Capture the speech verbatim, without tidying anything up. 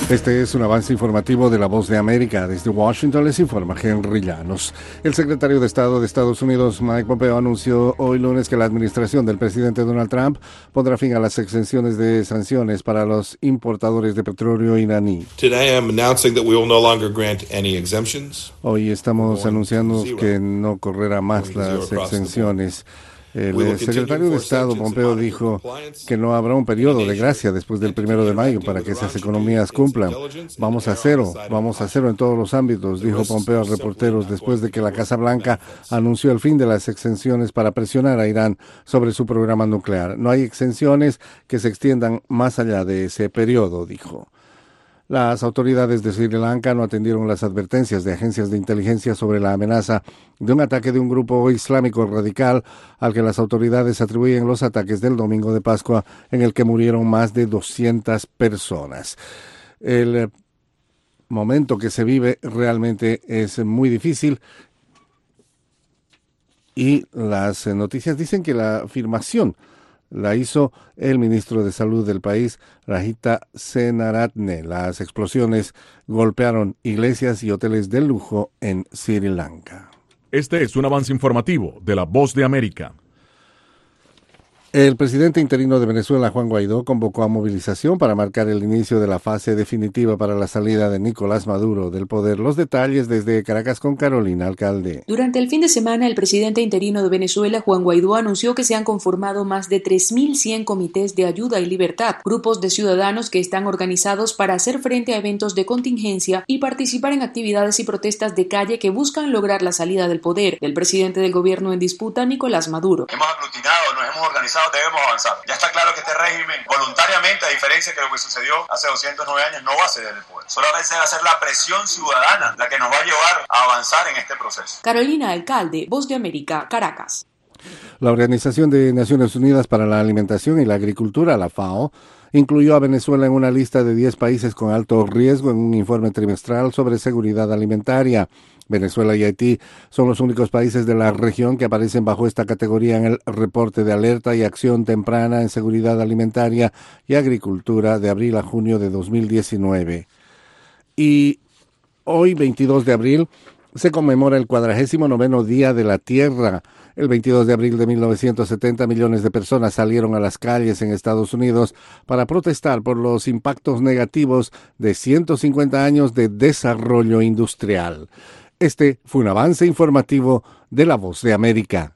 Este es un avance informativo de La Voz de América. Desde Washington les informa Henry Llanos. El secretario de Estado de Estados Unidos, Mike Pompeo, anunció hoy lunes que la administración del presidente Donald Trump pondrá fin a las exenciones de sanciones para los importadores de petróleo iraní. Today I'm announcing that we will no longer grant any exemptions. Hoy estamos anunciando que no correrá más las exenciones. El secretario de Estado, Pompeo, dijo que no habrá un periodo de gracia después del primero de mayo para que esas economías cumplan. Vamos a cero, vamos a cero en todos los ámbitos, dijo Pompeo a reporteros después de que la Casa Blanca anunció el fin de las exenciones para presionar a Irán sobre su programa nuclear. No hay exenciones que se extiendan más allá de ese periodo, dijo. Las autoridades de Sri Lanka no atendieron las advertencias de agencias de inteligencia sobre la amenaza de un ataque de un grupo islámico radical al que las autoridades atribuyen los ataques del domingo de Pascua en el que murieron más de doscientas personas. El momento que se vive realmente es muy difícil y las noticias dicen que la afirmación la hizo el ministro de Salud del país, Rajita Senaratne. Las explosiones golpearon iglesias y hoteles de lujo en Sri Lanka. Este es un avance informativo de La Voz de América. El presidente interino de Venezuela, Juan Guaidó, convocó a movilización para marcar el inicio de la fase definitiva para la salida de Nicolás Maduro del poder. Los detalles desde Caracas con Carolina Alcalde. Durante el fin de semana, el presidente interino de Venezuela, Juan Guaidó, anunció que se han conformado más de tres mil cien comités de ayuda y libertad, grupos de ciudadanos que están organizados para hacer frente a eventos de contingencia y participar en actividades y protestas de calle que buscan lograr la salida del poder del presidente del gobierno en disputa, Nicolás Maduro. Hemos aglutinado, nos hemos organizado, debemos avanzar. Ya está claro que este régimen, voluntariamente, a diferencia de lo que sucedió hace doscientos nueve años, no va a ceder el poder. Solamente va a ser la presión ciudadana la que nos va a llevar a avanzar en este proceso. Carolina Alcalde, Voz de América, Caracas. La Organización de Naciones Unidas para la Alimentación y la Agricultura, la FAO, incluyó a Venezuela en una lista de diez países con alto riesgo en un informe trimestral sobre seguridad alimentaria. Venezuela y Haití son los únicos países de la región que aparecen bajo esta categoría en el reporte de alerta y acción temprana en seguridad alimentaria y agricultura de abril a junio de dos mil diecinueve. Y hoy, veintidós de abril, se conmemora el cuadragésimo noveno Día de la Tierra. El veintidós de abril de mil novecientos setenta, millones de personas salieron a las calles en Estados Unidos para protestar por los impactos negativos de ciento cincuenta años de desarrollo industrial. Este fue un avance informativo de La Voz de América.